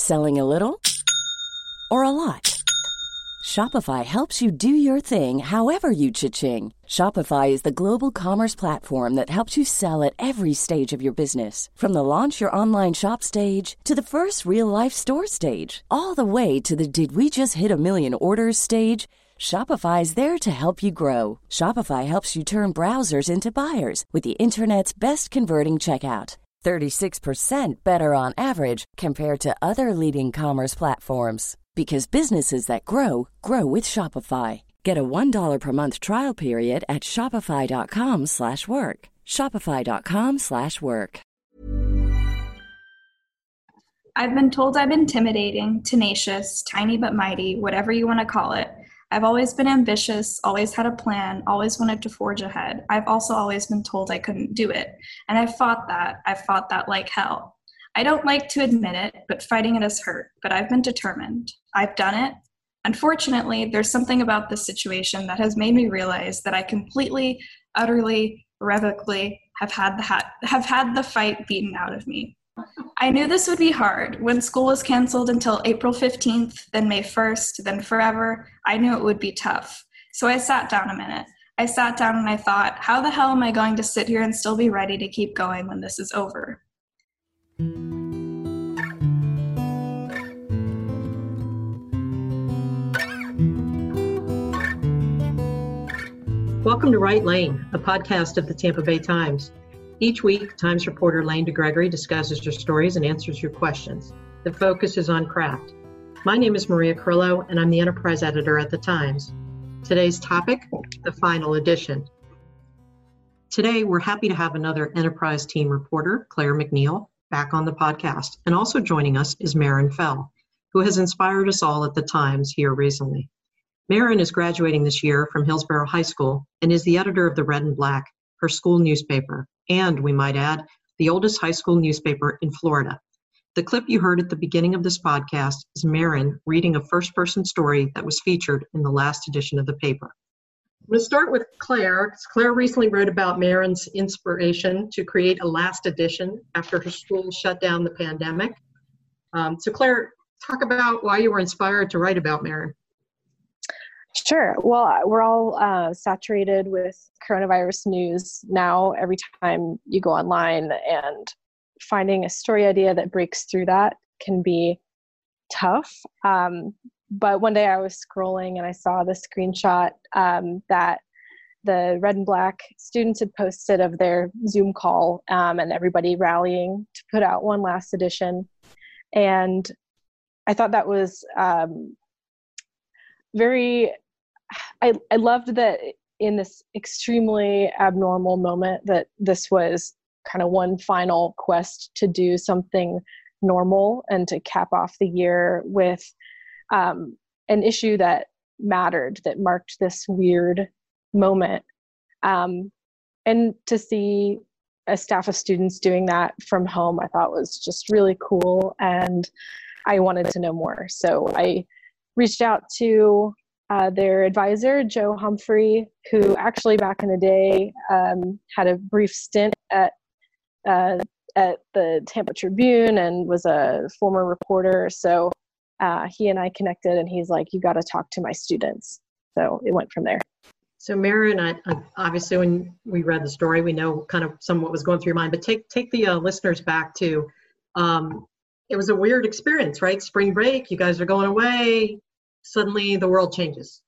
Selling a little or a lot? Shopify helps you do your thing however you cha-ching. Shopify is the global commerce platform that helps you sell at every stage of your business. From the launch your online shop stage to the first real-life store stage, all the way to the did we just hit a million orders stage. Shopify is there to help you grow. Shopify helps you turn browsers into buyers with the internet's best converting checkout. 36% better on average compared to other leading commerce platforms. Because businesses that grow, grow with Shopify. Get a $1 per month trial period at shopify.com/work. Shopify.com/work. I've been told I'm intimidating, tenacious, tiny but mighty, whatever you want to call it. I've always been ambitious, always had a plan, always wanted to forge ahead. I've also always been told I couldn't do it. And I've fought that. I've fought that like hell. I don't like to admit it, but fighting it has hurt. But I've been determined. I've done it. Unfortunately, there's something about this situation that has made me realize that I completely, utterly, irrevocably have had the fight beaten out of me. I knew this would be hard. When school was canceled until April 15th, then May 1st, then forever, I knew it would be tough. So I sat down a minute. I sat down and I thought, how the hell am I going to sit here and still be ready to keep going when this is over? Welcome to Right Lane, a podcast of the Tampa Bay Times. Each week, Times reporter Lane DeGregory discusses your stories and answers your questions. The focus is on craft. My name is Maria Carrillo, and I'm the enterprise editor at the Times. Today's topic, the final edition. Today, we're happy to have another enterprise team reporter, Claire McNeil, back on the podcast. And also joining us is Marin Fell, who has inspired us all at the Times here recently. Marin is graduating this year from Hillsborough High School and is the editor of the Red and Black, her school newspaper, and, we might add, the oldest high school newspaper in Florida. The clip you heard at the beginning of this podcast is Marin reading a first-person story that was featured in the last edition of the paper. I'm going to start with Claire. Claire recently wrote about Marin's inspiration to create a last edition after her school shut down the pandemic. So Claire, talk about why you were inspired to write about Marin. Sure. Well, we're all saturated with coronavirus news now. Every time you go online, and finding a story idea that breaks through that can be tough. But one day I was scrolling and I saw the screenshot that the Red and Black students had posted of their Zoom call and everybody rallying to put out one last edition. And I thought that was I loved that in this extremely abnormal moment that this was kind of one final quest to do something normal and to cap off the year with an issue that mattered, that marked this weird moment. And to see a staff of students doing that from home, I thought was just really cool. And I wanted to know more. So I reached out to their advisor, Joe Humphrey, who actually back in the day had a brief stint at the Tampa Tribune and was a former reporter. So he and I connected, and he's like, you got to talk to my students. So it went from there. So Marin, I obviously when we read the story, we know kind of some of what was going through your mind, but take the listeners back to, it was a weird experience, right? Spring break, you guys are going away. Suddenly the world changes.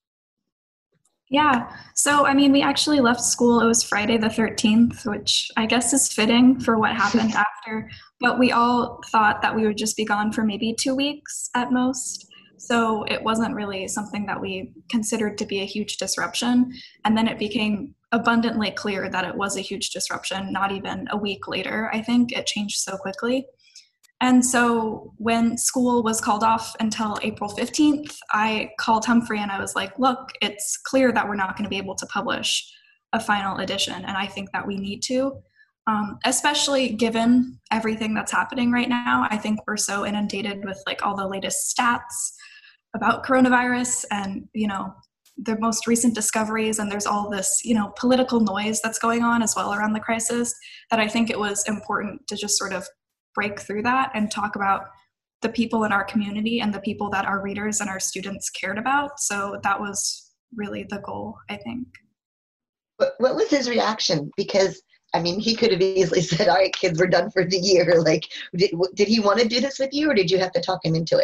Yeah. So, I mean, we actually left school. It was Friday the 13th, which I guess is fitting for what happened after. But we all thought that we would just be gone for maybe 2 weeks at most. So it wasn't really something that we considered to be a huge disruption. And then it became abundantly clear that it was a huge disruption. Not even a week later, I think it changed so quickly. And so when school was called off until April 15th, I called Humphrey and I was like, look, it's clear that we're not going to be able to publish a final edition. And I think that we need to, especially given everything that's happening right now. I think we're so inundated with like all the latest stats about coronavirus and, you know, the most recent discoveries. And there's all this, you know, political noise that's going on as well around the crisis that I think it was important to just sort of break through that and talk about the people in our community and the people that our readers and our students cared about. So that was really the goal, I think. What was his reaction? Because, I mean, he could have easily said, all right, kids, we're done for the year. Like, did he want to do this with you, or did you have to talk him into it?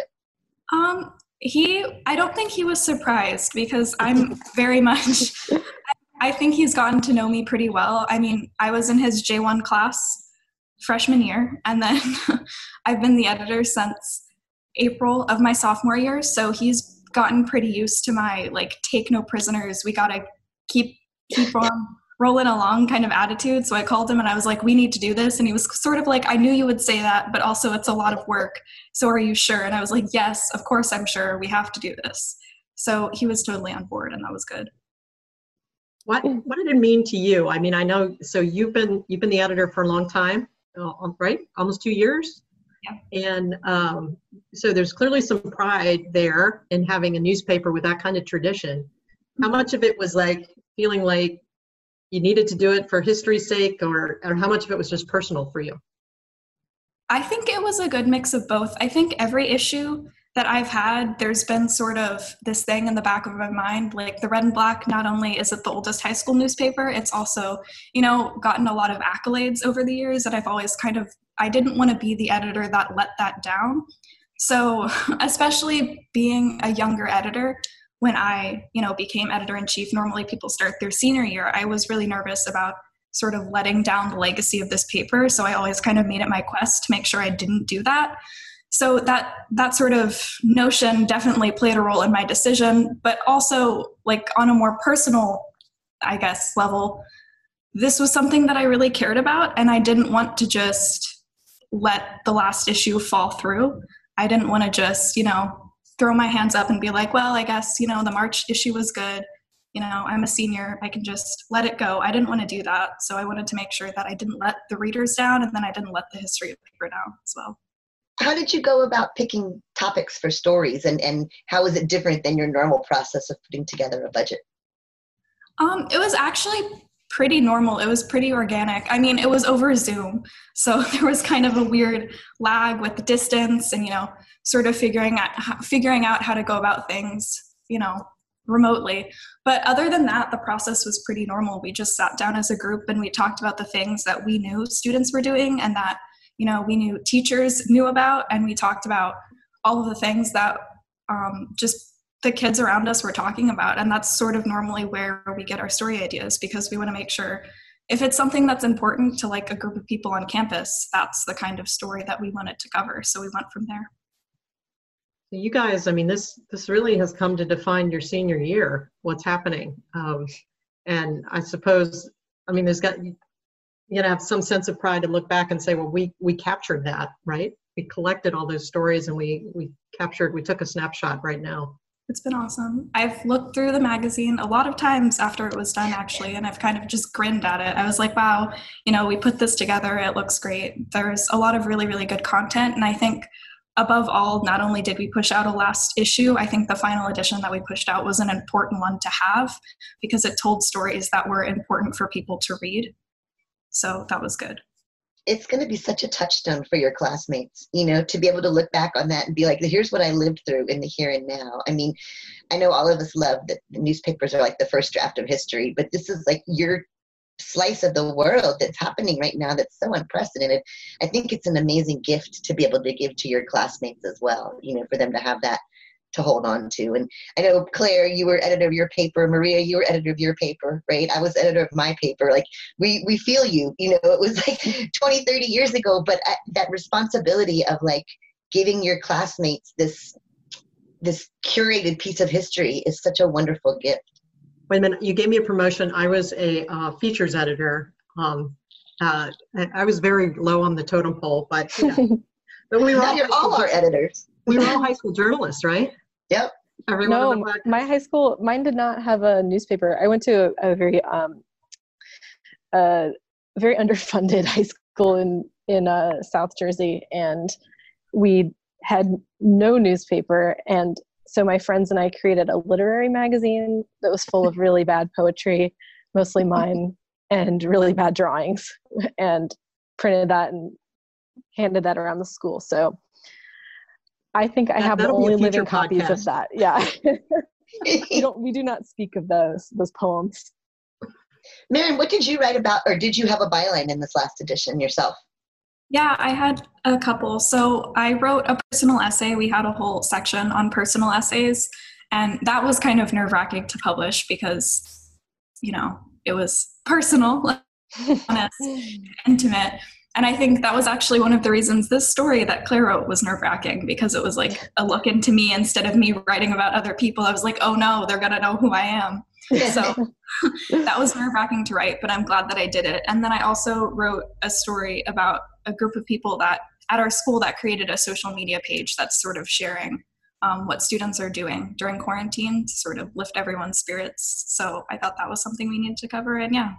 I don't think he was surprised, because I'm very much, I think he's gotten to know me pretty well. I mean, I was in his J1 class freshman year, and then I've been the editor since April of my sophomore year. So he's gotten pretty used to my, like, take no prisoners, we gotta keep on rolling along kind of attitude. So I called him and I was like, we need to do this. And he was sort of like, I knew you would say that, but also it's a lot of work. So are you sure? And I was like, yes, of course I'm sure. We have to do this. So he was totally on board, and that was good. What did it mean to you? I mean, I know, so you've been the editor for a long time, right? Almost 2 years? Yeah. And so there's clearly some pride there in having a newspaper with that kind of tradition. How much of it was like feeling like you needed to do it for history's sake, or how much of it was just personal for you? I think it was a good mix of both. I think every issue that I've had, there's been sort of this thing in the back of my mind, like the Red and Black, not only is it the oldest high school newspaper, it's also, gotten a lot of accolades over the years, and I've always I didn't want to be the editor that let that down. So especially being a younger editor, when I, became editor-in-chief, normally people start their senior year, I was really nervous about sort of letting down the legacy of this paper. So I always kind of made it my quest to make sure I didn't do that. So that sort of notion definitely played a role in my decision, but also, like, on a more personal, I guess, level, this was something that I really cared about, and I didn't want to just let the last issue fall through. I didn't want to just, throw my hands up and be like, well, I guess, the March issue was good. I'm a senior, I can just let it go. I didn't want to do that. So I wanted to make sure that I didn't let the readers down, and then I didn't let the history of the paper down as well. How did you go about picking topics for stories, and how is it different than your normal process of putting together a budget? It was actually pretty normal. It was pretty organic. I mean, it was over Zoom, so there was kind of a weird lag with the distance and, sort of figuring out how to go about things, remotely. But other than that, the process was pretty normal. We just sat down as a group and we talked about the things that we knew students were doing and that, we knew teachers knew about, and we talked about all of the things that just the kids around us were talking about. And that's sort of normally where we get our story ideas, because we want to make sure if it's something that's important to, like, a group of people on campus, that's the kind of story that we wanted to cover. So we went from there. You guys, I mean, this really has come to define your senior year, what's happening. And I suppose, I mean, you have some sense of pride to look back and say, well, we captured that, right? We collected all those stories and we took a snapshot right now. It's been awesome. I've looked through the magazine a lot of times after it was done, actually, and I've kind of just grinned at it. I was like, wow, we put this together. It looks great. There's a lot of really, really good content. And I think above all, not only did we push out a last issue, I think the final edition that we pushed out was an important one to have, because it told stories that were important for people to read. So that was good. It's going to be such a touchstone for your classmates, to be able to look back on that and be like, here's what I lived through in the here and now. I mean, I know all of us love that the newspapers are like the first draft of history, but this is like your slice of the world that's happening right now that's so unprecedented. I think it's an amazing gift to be able to give to your classmates as well, for them to have that to hold on to. And I know, Claire, you were editor of your paper. Maria, you were editor of your paper, right? I was editor of my paper. Like, we feel you, it was like 20, 30 years ago, but that responsibility of, like, giving your classmates this curated piece of history is such a wonderful gift. Wait a minute, you gave me a promotion. I was a features editor. I was very low on the totem pole, but but we were now you're all our editors. We were all high school journalists, right? Yep. No, my high school, mine did not have a newspaper. I went to a very underfunded high school in South Jersey, and we had no newspaper. And so my friends and I created a literary magazine that was full of really bad poetry, mostly mine, and really bad drawings, and printed that and handed that around the school. So I think I have the that'll be a only future living copies of podcast. that. Yeah. We do not speak of those poems. Maren, what did you write about, or did you have a byline in this last edition yourself? Yeah, I had a couple. So I wrote a personal essay. We had a whole section on personal essays, and that was kind of nerve-wracking to publish because, it was personal, honest, intimate. And I think that was actually one of the reasons this story that Claire wrote was nerve-wracking, because it was like a look into me instead of me writing about other people. I was like, oh no, they're going to know who I am. So that was nerve-wracking to write, but I'm glad that I did it. And then I also wrote a story about a group of people that at our school that created a social media page that's sort of sharing what students are doing during quarantine to sort of lift everyone's spirits. So I thought that was something we needed to cover. And yeah.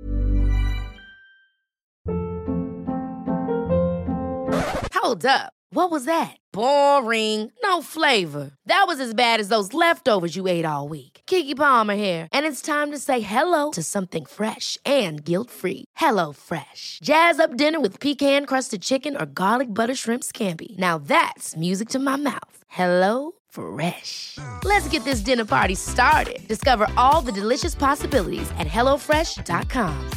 Hold up. What was that? Boring. No flavor. That was as bad as those leftovers you ate all week. Keke Palmer here. And it's time to say hello to something fresh and guilt-free. HelloFresh. Jazz up dinner with pecan-crusted chicken or garlic butter shrimp scampi. Now that's music to my mouth. HelloFresh. Let's get this dinner party started. Discover all the delicious possibilities at HelloFresh.com.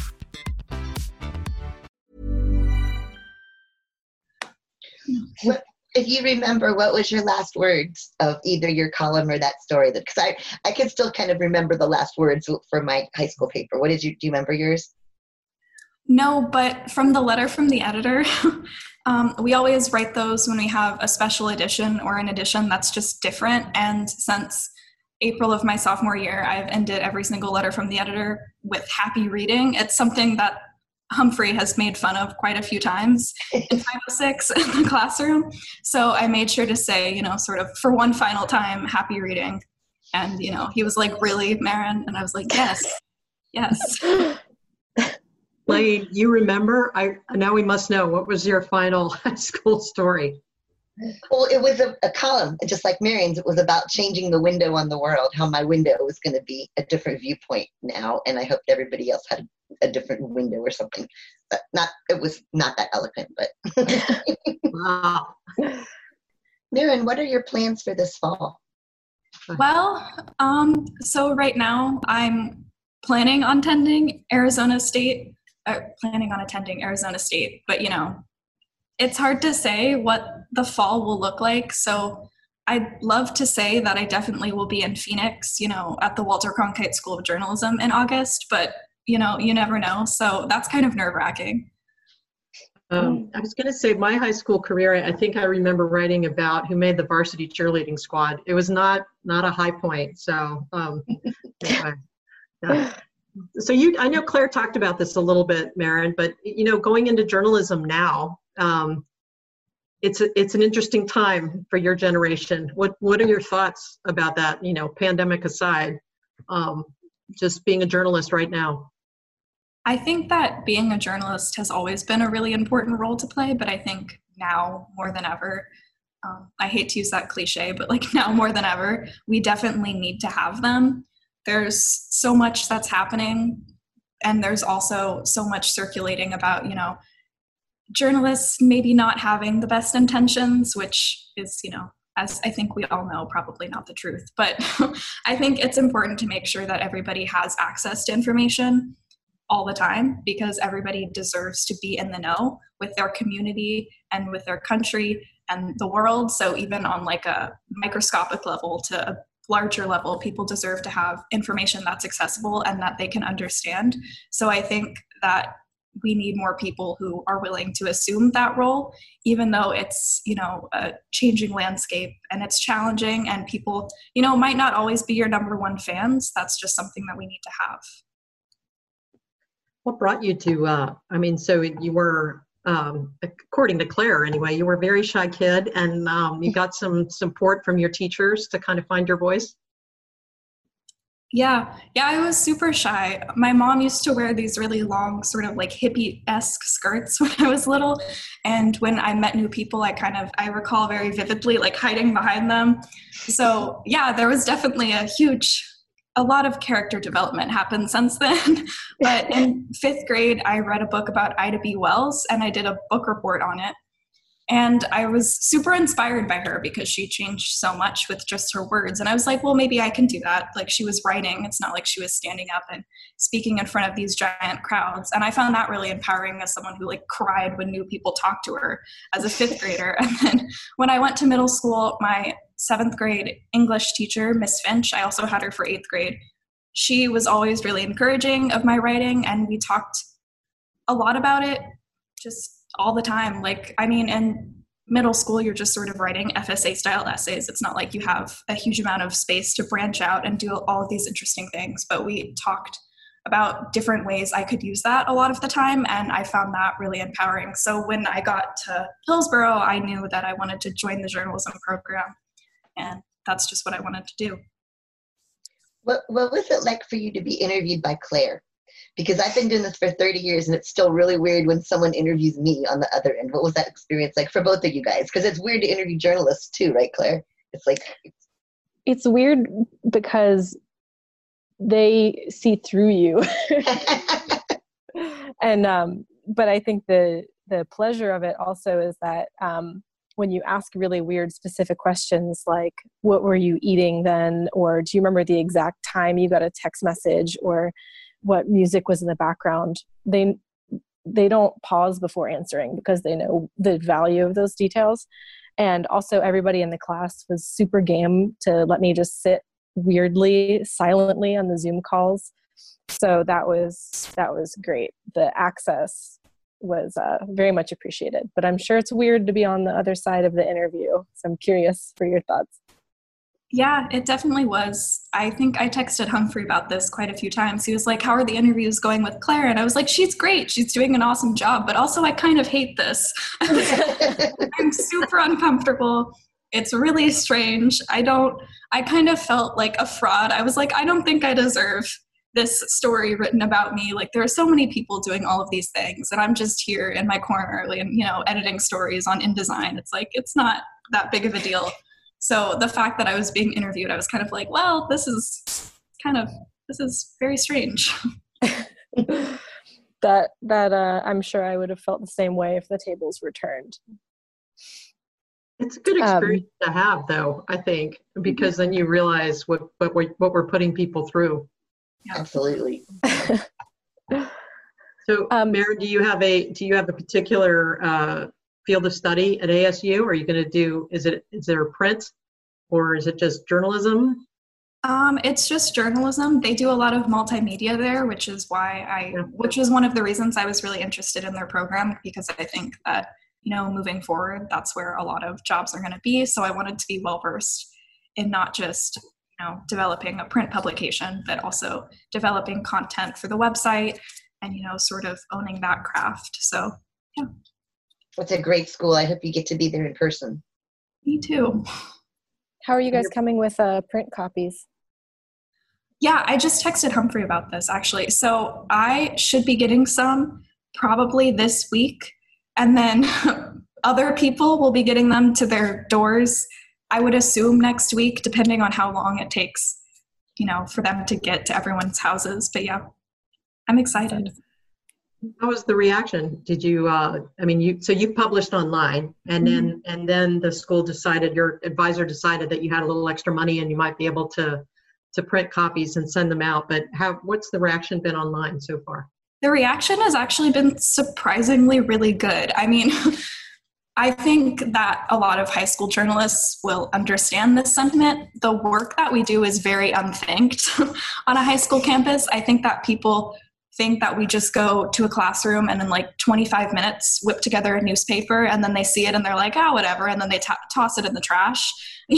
If you remember, what was your last words of either your column or that story? Because I can still kind of remember the last words for my high school paper. Do you remember yours? No, but from the letter from the editor, we always write those when we have a special edition or an edition that's just different. And since April of my sophomore year, I've ended every single letter from the editor with happy reading. It's something that Humphrey has made fun of quite a few times in 506 in the classroom. So I made sure to say, sort of for one final time, happy reading. And, he was like, really, Maren? And I was like, yes. Lane, you remember? Now we must know, what was your final high school story? Well, it was a column, just like Maren's. It was about changing the window on the world, how my window was going to be a different viewpoint now, and I hoped everybody else had a different window or something. But it was not that eloquent, but. Wow. Maren, what are your plans for this fall? Well, so right now I'm planning on attending Arizona State, but it's hard to say what the fall will look like. So I'd love to say that I definitely will be in Phoenix, at the Walter Cronkite School of Journalism in August, but you never know. So that's kind of nerve-wracking. I was going to say my high school career, I think I remember writing about who made the varsity cheerleading squad. It was not a high point. So, anyway, yeah. So I know Claire talked about this a little bit, Maren, but going into journalism now, it's an interesting time for your generation. What are your thoughts about that? Pandemic aside, just being a journalist right now. I think that being a journalist has always been a really important role to play, but I think now more than ever, I hate to use that cliche, but like now more than ever, we definitely need to have them. There's so much that's happening, and there's also so much circulating about, journalists maybe not having the best intentions, which is, as I think we all know, probably not the truth. But I think it's important to make sure that everybody has access to information all the time, because everybody deserves to be in the know with their community and with their country and the world. So even on like a microscopic level to a larger level, people deserve to have information that's accessible and that they can understand. So I think that we need more people who are willing to assume that role, even though it's, a changing landscape and it's challenging, and people, might not always be your number one fans. That's just something that we need to have. What brought you to, so you were, according to Claire anyway, you were a very shy kid, and you got some support from your teachers to kind of find your voice? Yeah, I was super shy. My mom used to wear these really long, sort of like hippie-esque skirts when I was little. And when I met new people, I recall very vividly like hiding behind them. So yeah, there was definitely a lot of character development happened since then. But in 5th grade, I read a book about Ida B. Wells, and I did a book report on it. And I was super inspired by her because she changed so much with just her words. And I was like, well, maybe I can do that. Like, she was writing. It's not like she was standing up and speaking in front of these giant crowds. And I found that really empowering as someone who like cried when new people talked to her as a 5th grader. And then when I went to middle school, my 7th grade English teacher, Miss Finch, I also had her for 8th grade. She was always really encouraging of my writing. And we talked a lot about it just all the time. Like, I mean, in middle school, you're just sort of writing FSA style essays. It's not like you have a huge amount of space to branch out and do all of these interesting things, but we talked about different ways I could use that a lot of the time. And I found that really empowering. So when I got to Hillsborough, I knew that I wanted to join the journalism program, and that's just what I wanted to do. What was it like for you to be interviewed by Claire? Because I've been doing this for 30 years and it's still really weird when someone interviews me on the other end. What was that experience like for both of you guys? Because it's weird to interview journalists too, right, Claire? It's like... It's weird because they see through you. And, but I think the pleasure of it also is that when you ask really weird specific questions like, what were you eating then? Or do you remember the exact time you got a text message? Or what music was in the background, they don't pause before answering because they know the value of those details. And also everybody in the class was super game to let me just sit weirdly, silently on the Zoom calls. So that was great. The access was very much appreciated, but I'm sure it's weird to be on the other side of the interview. So I'm curious for your thoughts. Yeah, it definitely was. I think I texted Humphrey about this quite a few times. He was like, how are the interviews going with Claire? And I was like, she's great. She's doing an awesome job. But also, I kind of hate this. I'm super uncomfortable. It's really strange. I kind of felt like a fraud. I was like, I don't think I deserve this story written about me. Like, there are so many people doing all of these things. And I'm just here in my corner, and, editing stories on InDesign. It's like, it's not that big of a deal. So the fact that I was being interviewed, I was kind of like, well, this is very strange. that I'm sure I would have felt the same way if the tables were turned. It's a good experience to have, though, I think, because then you realize what we're putting people through. Absolutely. So, Maren, do you have a particular field of study at ASU? Are you going to do, is there print or is it just journalism? It's just journalism. They do a lot of multimedia there, which is which is one of the reasons I was really interested in their program, because I think that, moving forward, that's where a lot of jobs are going to be. So I wanted to be well-versed in not just, developing a print publication, but also developing content for the website and, sort of owning that craft. So, yeah. It's a great school. I hope you get to be there in person. Me too. How are you guys coming with print copies? Yeah, I just texted Humphrey about this, actually. So I should be getting some probably this week, and then other people will be getting them to their doors, I would assume next week, depending on how long it takes, for them to get to everyone's houses. But yeah, I'm excited. How was the reaction? Did you, so you published online, and then the school decided, your advisor decided that you had a little extra money and you might be able to print copies and send them out. But what's the reaction been online so far? The reaction has actually been surprisingly really good. I mean, I think that a lot of high school journalists will understand this sentiment. The work that we do is very unthanked on a high school campus. I think that people think that we just go to a classroom and in like 25 minutes whip together a newspaper, and then they see it and they're like, oh, whatever, and then they toss it in the trash.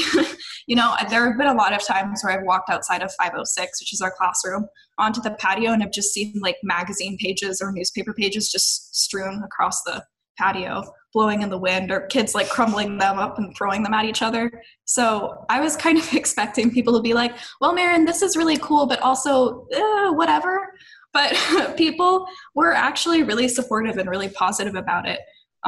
There have been a lot of times where I've walked outside of 506, which is our classroom, onto the patio, and I've just seen like magazine pages or newspaper pages just strewn across the patio, blowing in the wind, or kids like crumbling them up and throwing them at each other. So I was kind of expecting people to be like, well, Maren, this is really cool, but also whatever. But people were actually really supportive and really positive about it.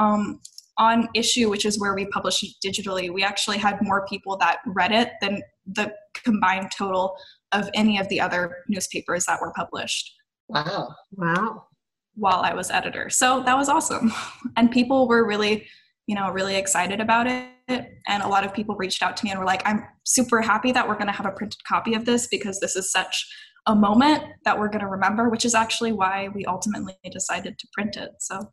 On Issue, which is where we publish it digitally, we actually had more people that read it than the combined total of any of the other newspapers that were published. Wow. While I was editor. So that was awesome. And people were really really excited about it. And a lot of people reached out to me and were like, I'm super happy that we're going to have a printed copy of this because this is such a moment that we're going to remember, which is actually why we ultimately decided to print it. So.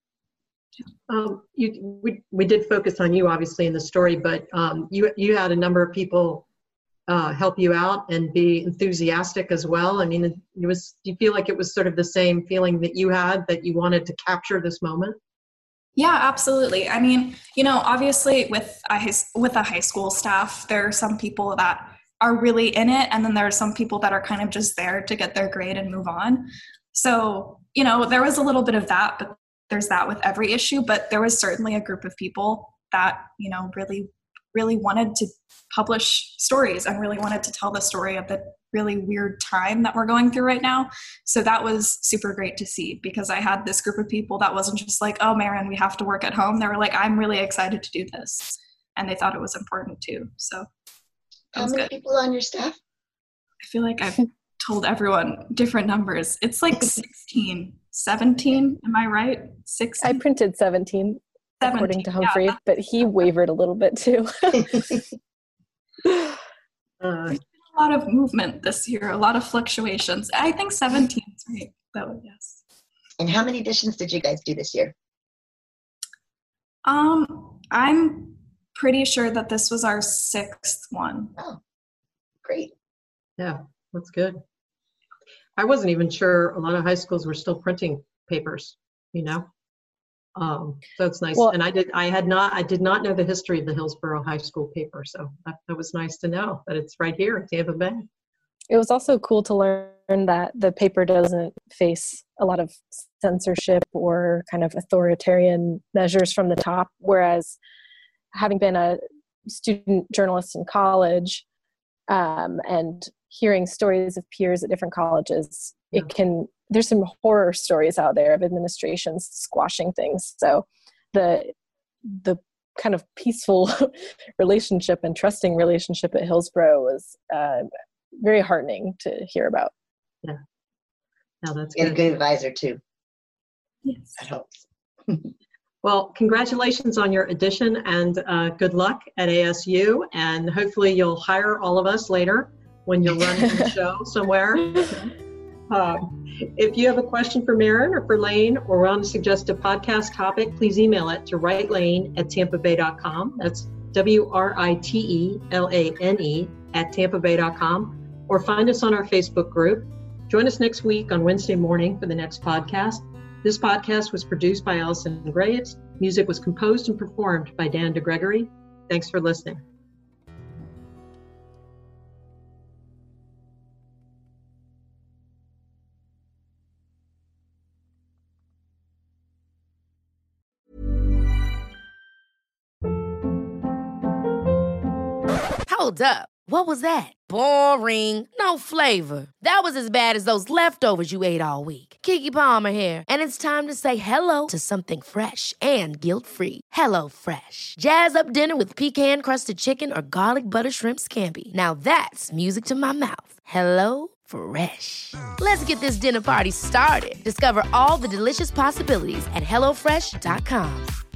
We did focus on you obviously in the story, but you had a number of people help you out and be enthusiastic as well. I mean, do you feel like it was sort of the same feeling that you had, that you wanted to capture this moment? Yeah, absolutely. I mean, obviously with a high school staff, there are some people that are really in it, and then there are some people that are kind of just there to get their grade and move on. So, there was a little bit of that, but there's that with every issue. But there was certainly a group of people that, really, really wanted to publish stories and really wanted to tell the story of the really weird time that we're going through right now. So that was super great to see, because I had this group of people that wasn't just like, oh, Marin, we have to work at home. They were like, I'm really excited to do this. And they thought it was important too. So how many people on your staff? I feel like I've told everyone different numbers. It's like 16, 17. Am I right? 16? I printed 17. According to Humphrey, but he wavered a little bit too. There's been a lot of movement this year, a lot of fluctuations. I think 17 is right, though, yes. And how many editions did you guys do this year? I'm pretty sure that this was our 6th one. Oh, great. Yeah, that's good. I wasn't even sure a lot of high schools were still printing papers, So it's nice. Well, and I did not know the history of the Hillsborough High School paper. So that was nice to know that it's right here in Tampa Bay. It was also cool to learn that the paper doesn't face a lot of censorship or kind of authoritarian measures from the top. Whereas having been a student journalist in college and hearing stories of peers at different colleges, there's some horror stories out there of administrations squashing things. So the kind of peaceful relationship and trusting relationship at Hillsborough was very heartening to hear about. Yeah. No, that's good. And a good advisor too. Yes. That helps. Well, congratulations on your addition, and good luck at ASU. And hopefully you'll hire all of us later when you're running the show somewhere. If you have a question for Marin or for Lane, or want to suggest a podcast topic, please email it to writelane@tampabay.com. That's WRITELANE @tampabay.com, or find us on our Facebook group. Join us next week on Wednesday morning for the next podcast. This podcast was produced by Allison Graves. Music was composed and performed by Dan DeGregory. Thanks for listening. Hold up. What was that? Boring. No flavor. That was as bad as those leftovers you ate all week. Keke Palmer here, and it's time to say hello to something fresh and guilt-free. HelloFresh. Jazz up dinner with pecan-crusted chicken or garlic butter shrimp scampi. Now that's music to my mouth. HelloFresh. Let's get this dinner party started. Discover all the delicious possibilities at HelloFresh.com.